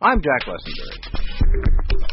I'm Jack Lessenberry.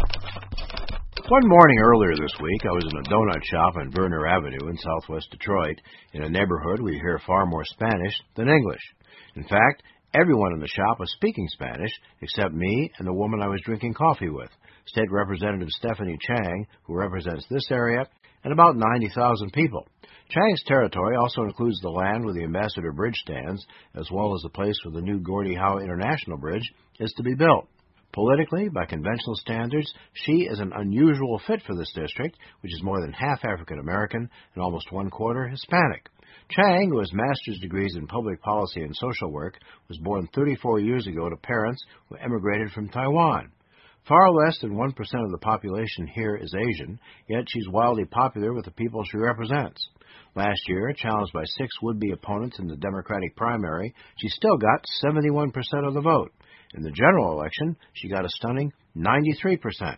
One morning earlier this week, I was in a donut shop on Verner Avenue in southwest Detroit, in a neighborhood where you hear far more Spanish than English. In fact, everyone in the shop was speaking Spanish, except me and the woman I was drinking coffee with, State Representative Stephanie Chang, who represents this area, and about 90,000 people. Chang's territory also includes the land where the Ambassador Bridge stands, as well as the place where the new Gordie Howe International Bridge is to be built. Politically, by conventional standards, she is an unusual fit for this district, which is more than half African American and almost one-quarter Hispanic. Chang, who has master's degrees in public policy and social work, was born 34 years ago to parents who emigrated from Taiwan. Far less than 1% of the population here is Asian, yet she's wildly popular with the people she represents. Last year, challenged by 6 would-be opponents in the Democratic primary, she still got 71% of the vote. In the general election, she got a stunning 93%.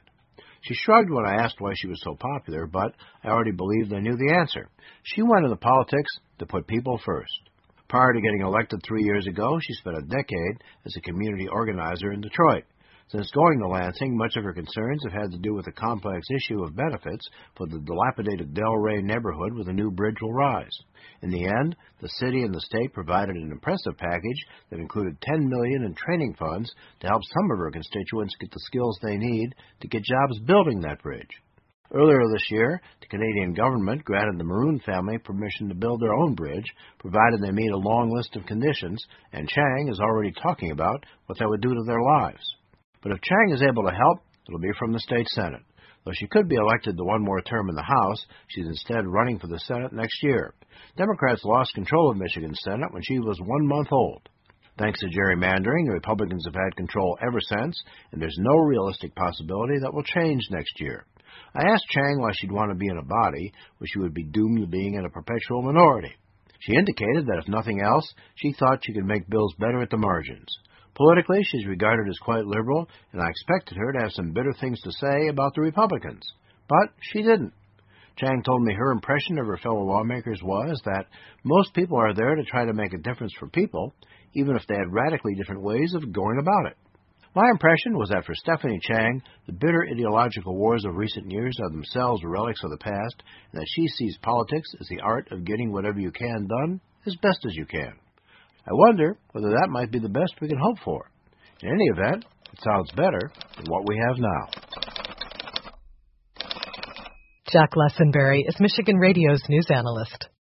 She shrugged when I asked why she was so popular, but I already believed I knew the answer. She went into politics to put people first. Prior to getting elected 3 years ago, she spent a decade as a community organizer in Detroit. Since going to Lansing, much of her concerns have had to do with the complex issue of benefits for the dilapidated Delray neighborhood where the new bridge will rise. In the end, the city and the state provided an impressive package that included $10 million in training funds to help some of her constituents get the skills they need to get jobs building that bridge. Earlier this year, the Canadian government granted the Maroon family permission to build their own bridge, provided they meet a long list of conditions, and Chang is already talking about what that would do to their lives. But if Chang is able to help, it'll be from the state Senate. Though she could be elected to one more term in the House, she's instead running for the Senate next year. Democrats lost control of Michigan's Senate when she was 1 month old. Thanks to gerrymandering, the Republicans have had control ever since, and there's no realistic possibility that will change next year. I asked Chang why she'd want to be in a body where she would be doomed to being in a perpetual minority. She indicated that if nothing else, she thought she could make bills better at the margins. Politically, she's regarded as quite liberal, and I expected her to have some bitter things to say about the Republicans. But she didn't. Chang told me her impression of her fellow lawmakers was that most people are there to try to make a difference for people, even if they had radically different ways of going about it. My impression was that for Stephanie Chang, the bitter ideological wars of recent years are themselves relics of the past, and that she sees politics as the art of getting whatever you can done as best as you can. I wonder whether that might be the best we can hope for. In any event, it sounds better than what we have now. Jack Lessenberry is Michigan Radio's news analyst.